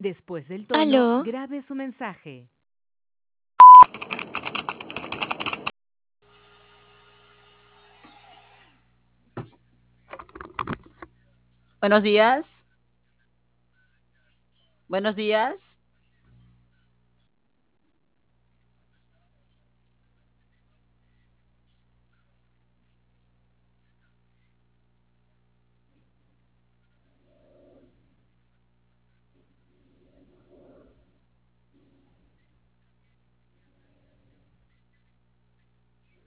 Después del tono, Aló, grabe su mensaje. Buenos días. Buenos días.